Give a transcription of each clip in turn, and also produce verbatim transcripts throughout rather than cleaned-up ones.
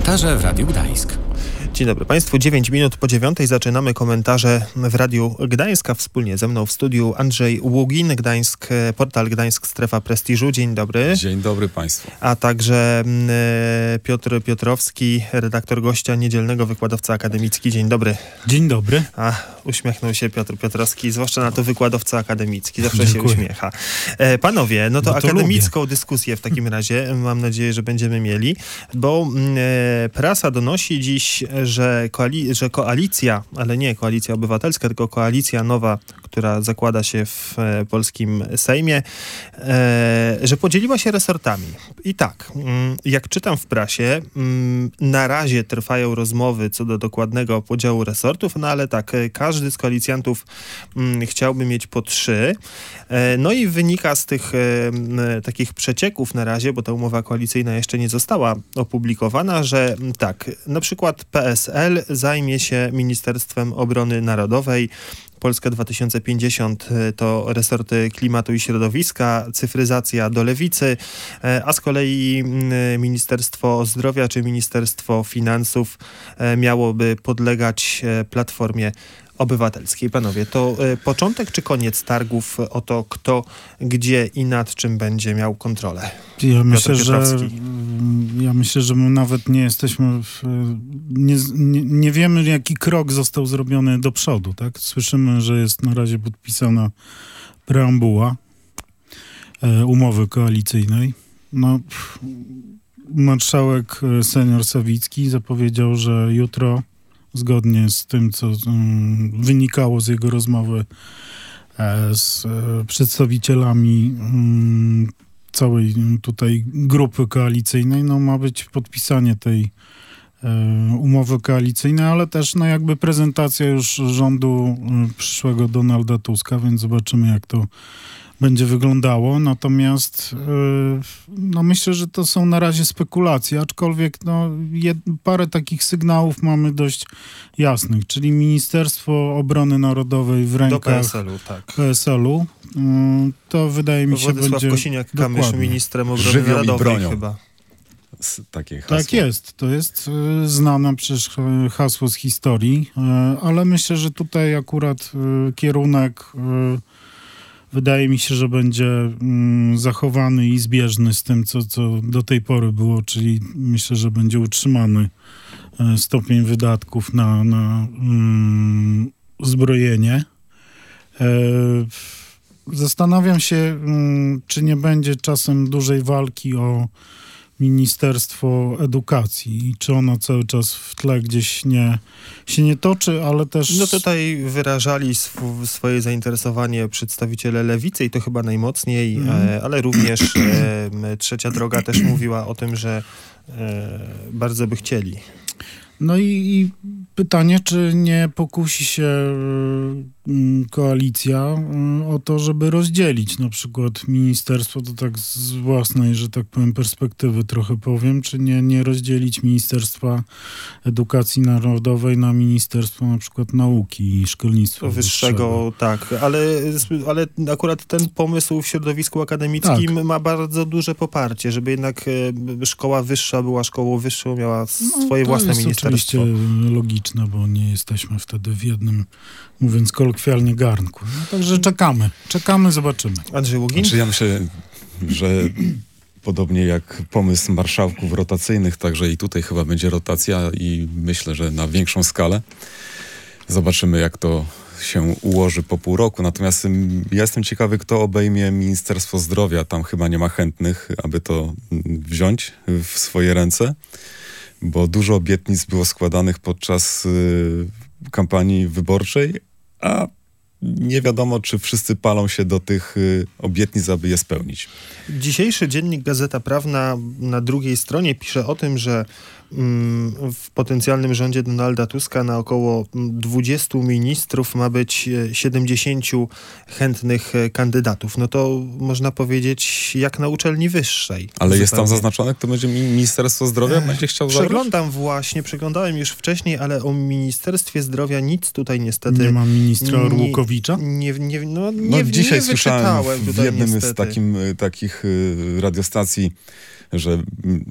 Komentarze w Radiu Gdańsk. Dzień dobry Państwu, dziewięć minut po dziewiątej zaczynamy komentarze w Radiu Gdańska. Wspólnie ze mną w studiu Andrzej Ługin, Gdańsk, portal Gdańsk Strefa Prestiżu. Dzień dobry. Dzień dobry Państwu. A także e, Piotr Piotrowski, redaktor gościa niedzielnego, wykładowca akademicki. Dzień dobry. Dzień dobry. A, uśmiechnął się Piotr Piotrowski, zwłaszcza na to wykładowca akademicki. Zawsze Dziękuję. się uśmiecha. E, panowie, no to, no to akademicką lubię. dyskusję w takim razie mam nadzieję, że będziemy mieli, bo e, prasa donosi dziś, że, koali- że koalicja, ale nie koalicja obywatelska, tylko koalicja nowa, która zakłada się w e, polskim Sejmie, e, że podzieliła się resortami. I tak, mm, jak czytam w prasie, mm, na razie trwają rozmowy co do dokładnego podziału resortów, no ale tak, każdy z koalicjantów mm, chciałby mieć po trzy. E, no i wynika z tych e, m, takich przecieków na razie, bo ta umowa koalicyjna jeszcze nie została opublikowana, że m, tak, na przykład P S L zajmie się Ministerstwem Obrony Narodowej, Polska dwa tysiące pięćdziesiąt to resorty klimatu i środowiska, cyfryzacja do Lewicy, a z kolei Ministerstwo Zdrowia czy Ministerstwo Finansów miałoby podlegać Platformie Obywatelskiej. Panowie, to y, początek czy koniec targów o to, kto, gdzie i nad czym będzie miał kontrolę? Ja myślę, że, ja myślę, że my nawet nie jesteśmy, w, nie, nie, nie wiemy, jaki krok został zrobiony do przodu, tak? Słyszymy, że jest na razie podpisana preambuła e, umowy koalicyjnej. No, pff, marszałek senior Sawicki zapowiedział, że jutro, zgodnie z tym, co um, wynikało z jego rozmowy e, z e, przedstawicielami um, całej tutaj grupy koalicyjnej, no ma być podpisanie tej e, umowy koalicyjnej, ale też no jakby prezentacja już rządu e, przyszłego Donalda Tuska, więc zobaczymy, jak to będzie wyglądało. Natomiast yy, no myślę, że to są na razie spekulacje, aczkolwiek no, jed, parę takich sygnałów mamy dość jasnych, czyli Ministerstwo Obrony Narodowej w rękach do P S L-u, tak. P S L-u. Yy, to wydaje mi się Władysław będzie Kosiniak-Kamysz, ministrem Obrony Żywioł Narodowej bronią. chyba. Takie hasło. Tak jest, to jest y, znane przecież y, hasło z historii, y, ale myślę, że tutaj akurat y, kierunek y, wydaje mi się, że będzie mm, zachowany i zbieżny z tym, co, co do tej pory było, czyli myślę, że będzie utrzymany e, stopień wydatków na, na mm, zbrojenie. E, zastanawiam się, mm, czy nie będzie czasem dużej walki o Ministerstwo Edukacji i czy ono cały czas w tle gdzieś nie, się nie toczy, ale też... No tutaj wyrażali sw- swoje zainteresowanie przedstawiciele Lewicy i to chyba najmocniej, mm. e, ale również e, Trzecia Droga też mówiła o tym, że e, bardzo by chcieli. No i, i pytanie, czy nie pokusi się y, koalicja y, o to, żeby rozdzielić na przykład ministerstwo, to tak z własnej, że tak powiem, perspektywy trochę powiem, czy nie, nie rozdzielić Ministerstwa Edukacji Narodowej na Ministerstwo na przykład Nauki i Szkolnictwa Wyższego. Wyższego, tak, ale, ale akurat ten pomysł w środowisku akademickim tak. ma bardzo duże poparcie, żeby jednak e, szkoła wyższa była szkołą wyższą, miała swoje no, własne ministerstwo. Oczywiście logiczne, bo nie jesteśmy wtedy w jednym, mówiąc kolokwialnie, garnku. No, także czekamy. Czekamy, zobaczymy. Andrzej Ługin? Znaczy ja myślę, że podobnie jak pomysł marszałków rotacyjnych, także i tutaj chyba będzie rotacja i myślę, że na większą skalę. Zobaczymy, jak to się ułoży po pół roku. Natomiast ja jestem ciekawy, kto obejmie Ministerstwo Zdrowia. Tam chyba nie ma chętnych, aby to wziąć w swoje ręce, bo dużo obietnic było składanych podczas y, kampanii wyborczej, a nie wiadomo, czy wszyscy palą się do tych y, obietnic, aby je spełnić. Dzisiejszy dziennik Gazeta Prawna na drugiej stronie pisze o tym, że mm, w potencjalnym rządzie Donalda Tuska na około dwudziestu ministrów ma być siedemdziesięciu chętnych kandydatów. No to można powiedzieć jak na uczelni wyższej. Ale zupełnie. Jest tam zaznaczone, kto będzie Ministerstwo Zdrowia? Będzie chciał zabrać? Przeglądam właśnie, przeglądałem już wcześniej, ale o Ministerstwie Zdrowia nic tutaj niestety... Nie ma ministra Orłukowicza? Nie, nie, no, nie, no, dzisiaj nie słyszałem w tutaj jednym niestety. z takim, takich y, radiostacji, że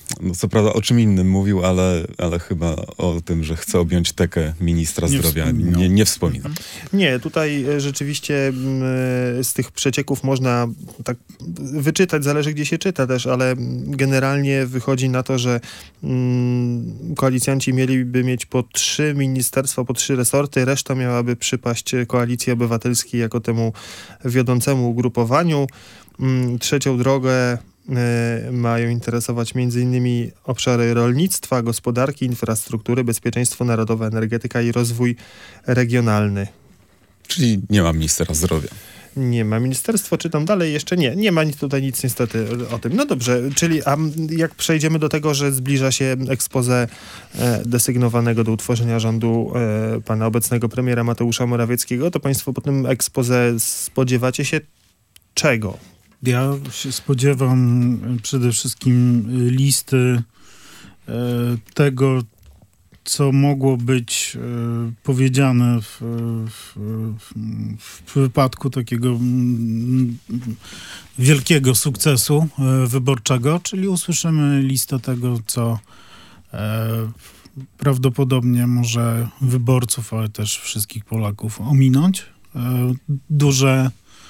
no co prawda o czym innym mówił, ale, ale chyba o tym, że chce objąć tekę ministra Nie zdrowia. wspominał. Nie, nie wspomina. Nie, tutaj rzeczywiście mm, z tych przecieków można tak wyczytać, zależy gdzie się czyta też, ale generalnie wychodzi na to, że mm, koalicjanci mieliby mieć po trzy ministerstwa, po trzy resorty, reszta miałaby przypaść Koalicji Obywatelskiej jako temu wiodącemu ugrupowaniu. Mm, trzecią drogę y, mają interesować między innymi obszary rolnictwa, gospodarki, infrastruktury, bezpieczeństwo narodowe, energetyka i rozwój regionalny. Czyli nie ma ministra zdrowia. Nie ma. Ministerstwo, czytam dalej, jeszcze nie. Nie ma nic tutaj nic niestety o tym. No dobrze, czyli a jak przejdziemy do tego, że zbliża się expose e, desygnowanego do utworzenia rządu e, pana obecnego premiera Mateusza Morawieckiego, to państwo po tym expose spodziewacie się czego? Ja się spodziewam przede wszystkim listy e, tego, co mogło być e, powiedziane w, w, w, w wypadku takiego m, wielkiego sukcesu e, wyborczego, czyli usłyszymy listę tego, co e, prawdopodobnie może wyborców, ale też wszystkich Polaków ominąć. E, duże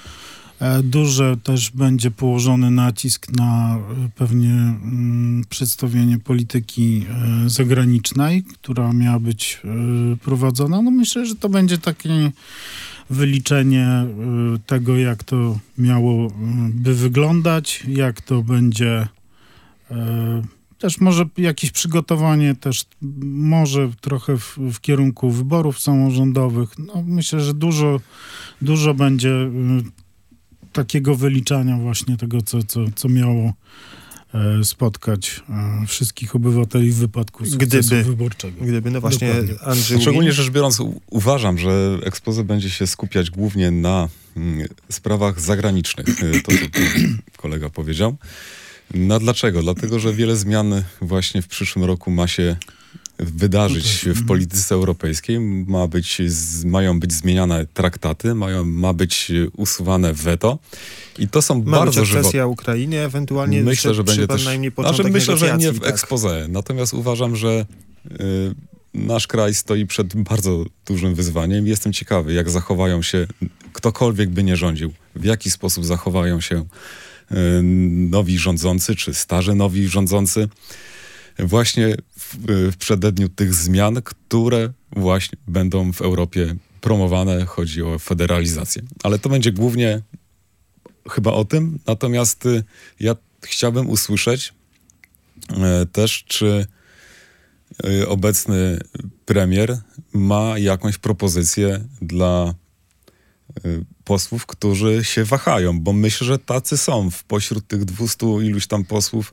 Duże też będzie położony nacisk na pewnie mm, przedstawienie polityki e, zagranicznej, która miała być e, prowadzona. No myślę, że to będzie takie wyliczenie e, tego, jak to miało e, by wyglądać, jak to będzie e, też może jakieś przygotowanie też może trochę w, w kierunku wyborów samorządowych. No myślę, że dużo, dużo będzie e, takiego wyliczania właśnie tego, co, co, co miało e, spotkać e, wszystkich obywateli w wypadku sukcesu Gdyby, wyborczego. Gdyby, no właśnie, Dokładnie. Andrzej Szczególnie rzecz biorąc, u- uważam, że expose będzie się skupiać głównie na mm, sprawach zagranicznych. Y, To, co tu kolega powiedział. No dlaczego? Dlatego, że wiele zmian właśnie w przyszłym roku ma się wydarzyć w polityce europejskiej. Ma być, z, mają być zmieniane traktaty, mają, ma być usuwane weto. I to są Ma bardzo być żywotne. akcesja Ukrainie, ewentualnie Myślę, że będzie też... najmniej początek Znaczy, myślę, że nie negocjacji, w tak. expose. Natomiast uważam, że y, nasz kraj stoi przed bardzo dużym wyzwaniem. Jestem ciekawy, jak zachowają się, ktokolwiek by nie rządził, w jaki sposób zachowają się y, nowi rządzący, czy starzy nowi rządzący, właśnie w, w przededniu tych zmian, które właśnie będą w Europie promowane. Chodzi o federalizację. Ale to będzie głównie chyba o tym. Natomiast y, ja chciałbym usłyszeć y, też, czy y, obecny premier ma jakąś propozycję dla y, posłów, którzy się wahają, bo myślę, że tacy są. Pośród tych dwustu iluś tam posłów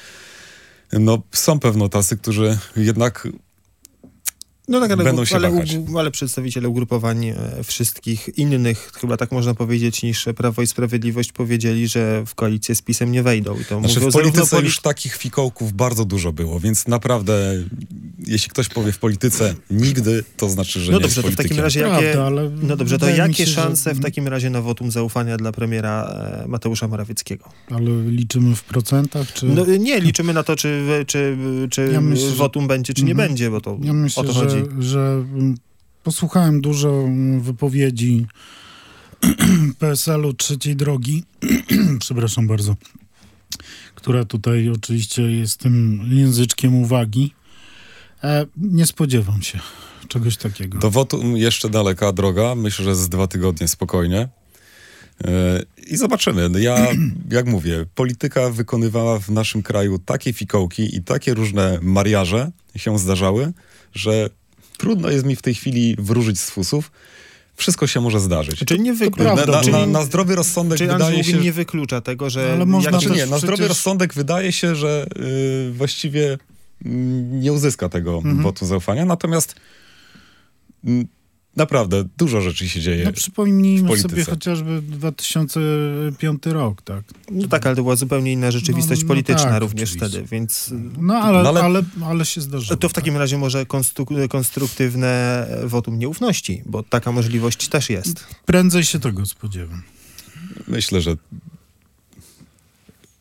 no są pewno tacy, którzy jednak No tak, ale, będą się ale, wahać. u, ale przedstawiciele ugrupowań e, wszystkich innych, chyba tak można powiedzieć, niż Prawo i Sprawiedliwość powiedzieli, że w koalicję z PiS-em nie wejdą. I to Znaczy mówią w polityce zarówno już takich fikołków bardzo dużo było, więc naprawdę jeśli ktoś powie w polityce nigdy, to znaczy, że No nie dobrze, to jest w takim politykiem. razie jakie, Prawda, ale no dobrze, to wydaje mi jakie się, szanse że- w takim razie na wotum zaufania dla premiera e, Mateusza Morawieckiego? Ale liczymy w procentach, czy... No, nie, liczymy na to, czy, czy, czy Ja myślę, że- wotum będzie, czy nie Mhm. będzie, bo to Ja myślę, o to że, chodzi. że mm, posłuchałem dużo mm, wypowiedzi P S L u Trzeciej Drogi, przepraszam bardzo, która tutaj oczywiście jest tym języczkiem uwagi. E, nie spodziewam się czegoś takiego. Do wotum jeszcze daleka droga, myślę, że z dwa tygodnie spokojnie. Yy, I zobaczymy. No ja, jak mówię, polityka wykonywała w naszym kraju takie fikołki i takie różne mariaże się zdarzały, że trudno jest mi w tej chwili wróżyć z fusów. Wszystko się może zdarzyć. Czyli nie Na, wyklucza, na, czyli, na, na zdrowy rozsądek czyli wydaje Andrzej się... nie wyklucza tego, że... Ale można jak, Znaczy też nie, na zdrowy przecież- rozsądek wydaje się, że yy, właściwie mm, nie uzyska tego Mhm. wotum zaufania. Natomiast mm, naprawdę dużo rzeczy się dzieje. No w przypomnijmy polityce. sobie chociażby dwa tysiące piąty rok, tak? No tak, ale to była zupełnie inna rzeczywistość No, no polityczna tak, również oczywiście. wtedy, więc... No ale, No ale- ale... Ale, się zdarzyło. To w takim razie może konstru- konstruktywne wotum nieufności, bo taka możliwość też jest. Prędzej się tego spodziewam. Myślę, że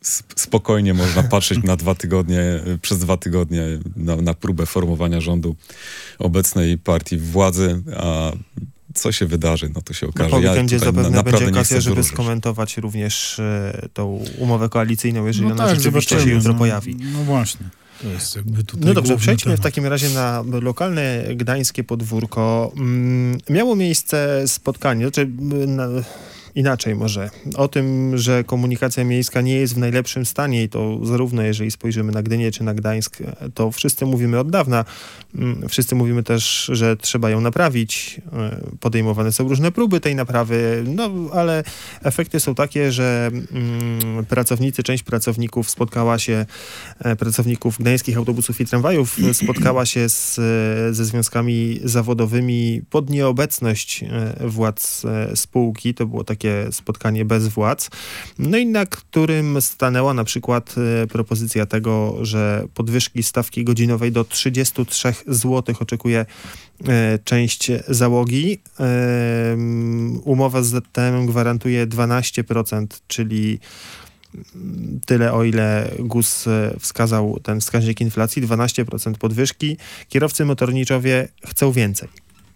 spokojnie można patrzeć na dwa tygodnie, przez dwa tygodnie na, na próbę formowania rządu obecnej partii władzy, a co się wydarzy, no to się okaże. No po weekendzie ja zapewne na, będzie okazja, żeby wyruszyć. skomentować również e, tą umowę koalicyjną, jeżeli no ona tak, rzeczywiście się jutro no, pojawi. No właśnie. To jest jakby tutaj No dobrze, przejdźmy temat. w takim razie na lokalne gdańskie podwórko. Mm, miało miejsce spotkanie, znaczy na, inaczej może, o tym, że komunikacja miejska nie jest w najlepszym stanie i to zarówno jeżeli spojrzymy na Gdynię czy na Gdańsk, to wszyscy mówimy od dawna. Wszyscy mówimy też, że trzeba ją naprawić. Podejmowane są różne próby tej naprawy, no ale efekty są takie, że mm, pracownicy, część pracowników spotkała się, pracowników gdańskich autobusów i tramwajów spotkała się z, ze związkami zawodowymi pod nieobecność władz spółki. To było takie spotkanie bez władz. No i na którym stanęła na przykład e, propozycja tego, że podwyżki stawki godzinowej do trzydzieści trzy złotych oczekuje e, część załogi. E, umowa z Z T M gwarantuje dwanaście procent, czyli tyle, o ile G U S wskazał ten wskaźnik inflacji, dwanaście procent podwyżki. Kierowcy motorniczowie chcą więcej.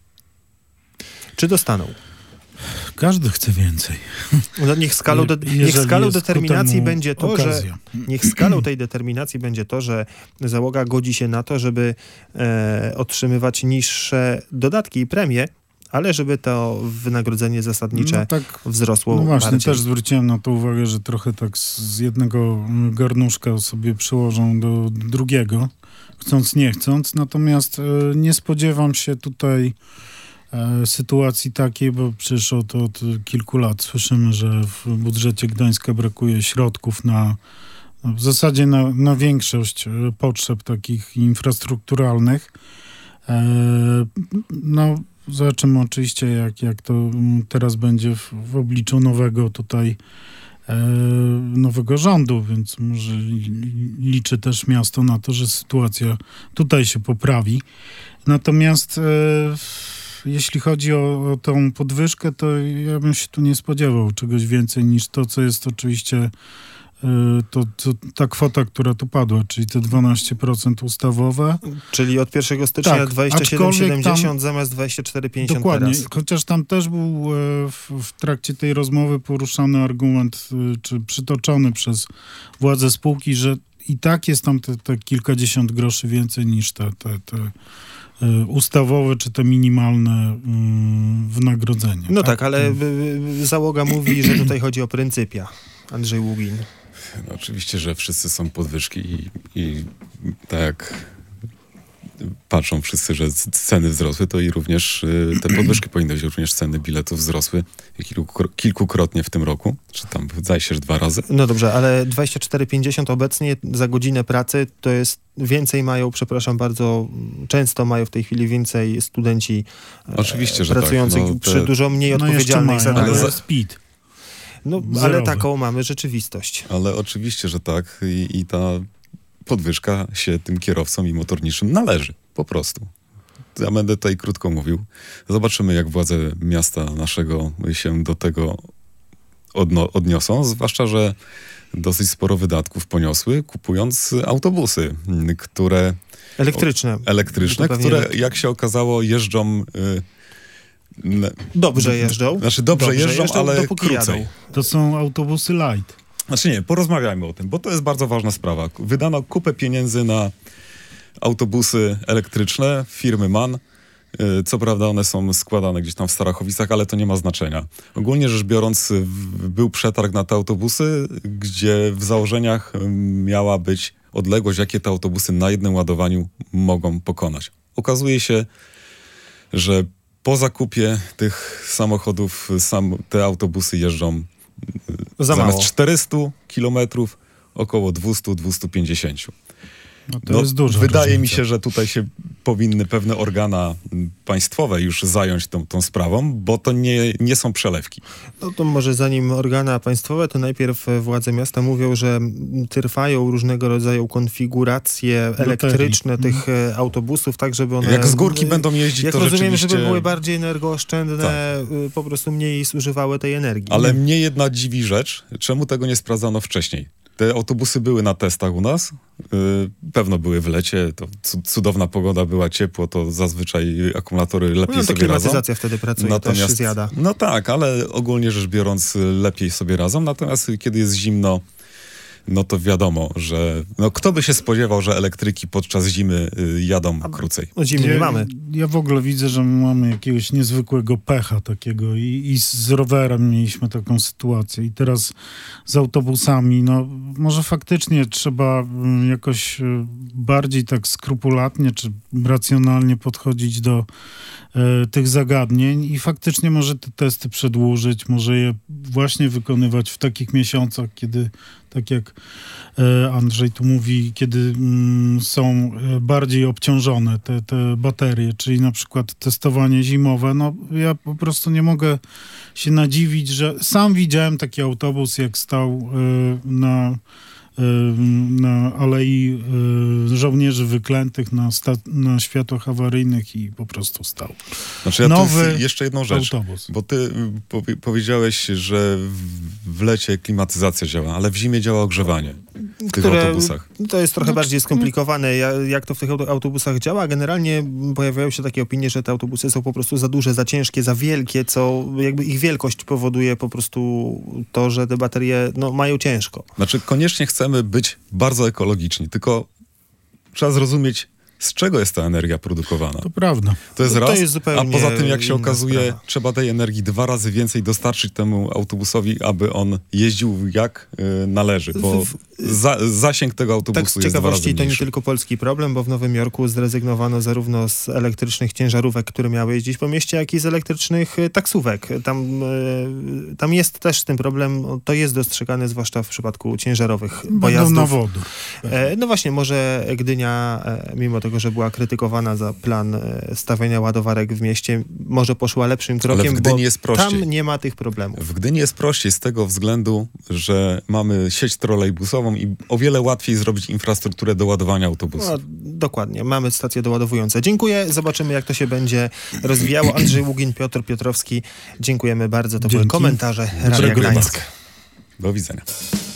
Czy dostaną? Każdy chce więcej. No niech skalą, de, niech skalą determinacji będzie to, okazja. że niech skalą tej determinacji będzie to, że załoga godzi się na to, żeby e, otrzymywać niższe dodatki i premie, ale żeby to wynagrodzenie zasadnicze no tak, wzrosło No właśnie, bardziej. też zwróciłem na to uwagę, że trochę tak z jednego garnuszka sobie przyłożą do drugiego, chcąc nie chcąc, natomiast e, nie spodziewam się tutaj e, sytuacji takiej, bo przecież od, od kilku lat słyszymy, że w budżecie Gdańska brakuje środków na no, w zasadzie na, na większość potrzeb takich infrastrukturalnych. E, no Zobaczymy oczywiście, jak, jak to teraz będzie w, w obliczu nowego tutaj e, nowego rządu, więc może liczy też miasto na to, że sytuacja tutaj się poprawi. Natomiast e, jeśli chodzi o, o tą podwyżkę, to ja bym się tu nie spodziewał czegoś więcej niż to, co jest oczywiście To, to ta kwota, która tu padła, czyli te dwanaście procent ustawowe. Czyli od pierwszego stycznia tak, dwadzieścia siedem siedemdziesiąt tam, zamiast dwadzieścia cztery pięćdziesiąt dokładnie, teraz. Chociaż tam też był w, w trakcie tej rozmowy poruszany argument, czy przytoczony przez władze spółki, że i tak jest tam te, te kilkadziesiąt groszy więcej niż te, te, te ustawowe, czy te minimalne y, wynagrodzenie. No tak, tak ale y, załoga mówi, że tutaj chodzi o pryncypia. Andrzej Ługin. No, oczywiście, że wszyscy są podwyżki i, i tak jak patrzą wszyscy, że ceny wzrosły, to i również y, te podwyżki powinny być, również ceny biletów wzrosły kilku, kilkukrotnie w tym roku, czy tam zdaje się, że dwa razy. No dobrze, ale dwadzieścia cztery pięćdziesiąt obecnie za godzinę pracy to jest więcej mają, przepraszam bardzo, często mają w tej chwili więcej studenci Oczywiście, że pracujących tak. No, przy te... dużo mniej no odpowiedzialnej zadaniach. Ale za speed. No, ale taką mamy rzeczywistość. Ale oczywiście, że tak i, i ta podwyżka się tym kierowcom i motorniczym należy, po prostu. Ja będę tutaj krótko mówił. Zobaczymy, jak władze miasta naszego się do tego odno- odniosą, zwłaszcza, że dosyć sporo wydatków poniosły, kupując autobusy, które... Elektryczne. O, elektryczne, które, jak się okazało, jeżdżą... Y, Dobrze jeżdżą. Znaczy dobrze, dobrze jeżdżą, jeżdżą, ale krócej. Jadą. To są autobusy light. Znaczy nie, porozmawiajmy o tym, bo to jest bardzo ważna sprawa. Wydano kupę pieniędzy na autobusy elektryczne firmy MAN. Co prawda one są składane gdzieś tam w Starachowicach, ale to nie ma znaczenia. Ogólnie rzecz biorąc, był przetarg na te autobusy, gdzie w założeniach miała być odległość, jakie te autobusy na jednym ładowaniu mogą pokonać. Okazuje się, że po zakupie tych samochodów sam, te autobusy jeżdżą Za zamiast mało. czterysta kilometrów około dwieście do dwustu pięćdziesięciu. No to no, jest dużo. Wydaje różnica. mi się, że tutaj się powinny pewne organa państwowe już zająć tą, tą sprawą, bo to nie, nie są przelewki. No to może zanim organa państwowe, to najpierw władze miasta mówią, że trwają różnego rodzaju konfiguracje elektryczne Loterii. tych mm. autobusów, tak żeby one... Jak z górki będą jeździć, jak to rozumiem, rzeczywiście... żeby były bardziej energooszczędne, tak. po prostu mniej zużywały tej energii. Ale mnie jedna dziwi rzecz, czemu tego nie sprawdzano wcześniej? Te autobusy były na testach u nas. Yy, pewno były w lecie. To cudowna pogoda była, ciepło, to zazwyczaj akumulatory lepiej no, sobie klimatyzacja radzą. wtedy pracuje, Natomiast, też zjada. No tak, ale ogólnie rzecz biorąc lepiej sobie radzą. Natomiast kiedy jest zimno, no to wiadomo, że no kto by się spodziewał, że elektryki podczas zimy y, jadą A, krócej. No zimy ja, nie mamy. Ja w ogóle widzę, że my mamy jakiegoś niezwykłego pecha takiego i, i z rowerem mieliśmy taką sytuację i teraz z autobusami, no może faktycznie trzeba y, jakoś y, bardziej tak skrupulatnie czy racjonalnie podchodzić do y, tych zagadnień i faktycznie może te testy przedłużyć, może je właśnie wykonywać w takich miesiącach, kiedy tak jak Andrzej tu mówi, kiedy mm, są bardziej obciążone te, te baterie, czyli na przykład testowanie zimowe, no ja po prostu nie mogę się nadziwić, że sam widziałem taki autobus, jak stał y, na na Alei Żołnierzy Wyklętych, na, sta- na światłach awaryjnych i po prostu stał. Znaczy ja Nowy tu jeszcze jedną rzecz, autobus. Bo ty po- powiedziałeś, że w, w lecie klimatyzacja działa, ale w zimie działa ogrzewanie w tych Które, autobusach. To jest trochę no, bardziej skomplikowane, jak to w tych autobusach działa. Generalnie pojawiają się takie opinie, że te autobusy są po prostu za duże, za ciężkie, za wielkie, co jakby ich wielkość powoduje po prostu to, że te baterie no, mają ciężko. Znaczy koniecznie chcemy być bardzo ekologiczni, tylko trzeba zrozumieć, z czego jest ta energia produkowana. To prawda. To jest no, raz, to jest a poza tym, jak się okazuje, sprawa. trzeba tej energii dwa razy więcej dostarczyć temu autobusowi, aby on jeździł jak y, należy, bo za, zasięg tego autobusu tak, z jest dwa razy ciekawości to nie mniejszy. tylko polski problem, bo w Nowym Jorku zrezygnowano zarówno z elektrycznych ciężarówek, które miały jeździć po mieście, jak i z elektrycznych taksówek. Tam, y, tam jest też ten problem, to jest dostrzegane zwłaszcza w przypadku ciężarowych Będą pojazdów. na wodór. E, no właśnie, może Gdynia, e, mimo tego, że była krytykowana za plan e, stawiania ładowarek w mieście, może poszła lepszym krokiem, Ale w Gdyni bo jest prościej. tam nie ma tych problemów. W Gdyni jest prościej z tego względu, że mamy sieć trolejbusową i o wiele łatwiej zrobić infrastrukturę do ładowania autobusu. No, dokładnie, mamy stacje doładowujące. Dziękuję, zobaczymy jak to się będzie rozwijało. Andrzej Ługin, Piotr Piotrowski, dziękujemy bardzo. To Dzięki. były komentarze Radia Gdańsk. Do widzenia.